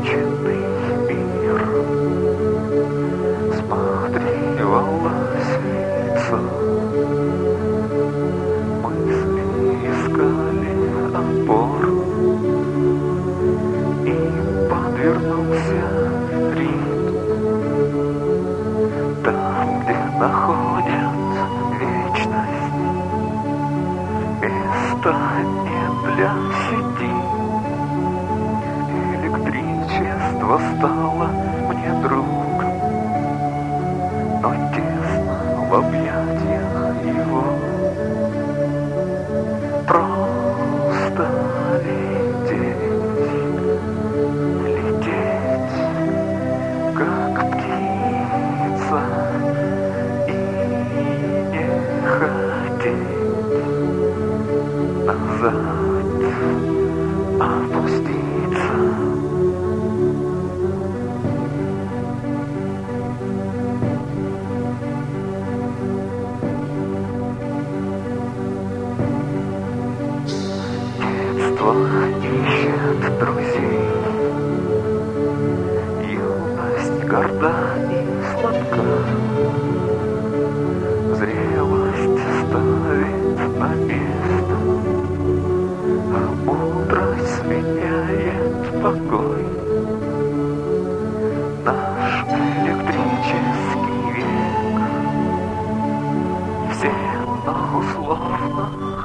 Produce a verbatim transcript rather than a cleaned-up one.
Измученный мир всматривалось в лицо, мысли искали опору, и подвернулся ритм. Там, где находят вечность, место не для сети. Электричество стало мне другом, но тесно в объятиях его. Просто лететь, лететь, как птица, и не хотеть назад опуститься. Детство ищет друзей, юность горда и сладка, зрелость ставит на место, а мудрость сменяет покой. Наш электрический век всем, но условно